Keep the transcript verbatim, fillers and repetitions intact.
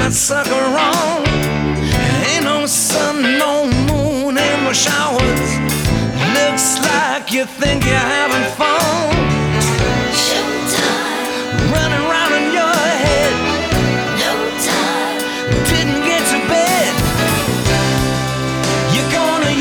that sucker on. Ain't no sun, no moon, ain't no showers. Looks like you think you're having fun.